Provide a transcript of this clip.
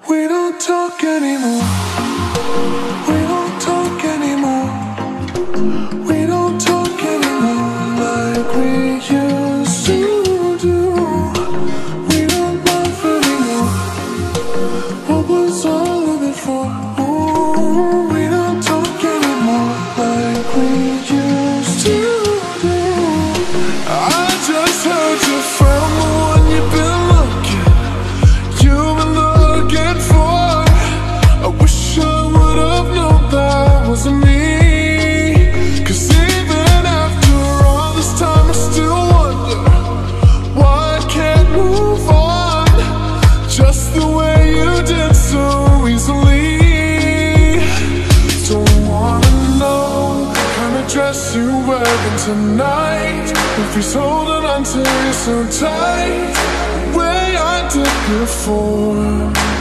We don't talk anymore. We don't talk anymore. We don't talk anymore like we used to do. We don't laugh anymore. What was all of it for? Ooh, we don't talk anymore like we used to do. I just heard you found the one you've been looking. You've been looking for. I wish I would've known that wasn't me. 'Cause even after all this time I still wonder why I can't move on just the way you did so easily. Don't wanna know the kind of dress you're wearing tonight, if he's holding on to you so tight the way I did before.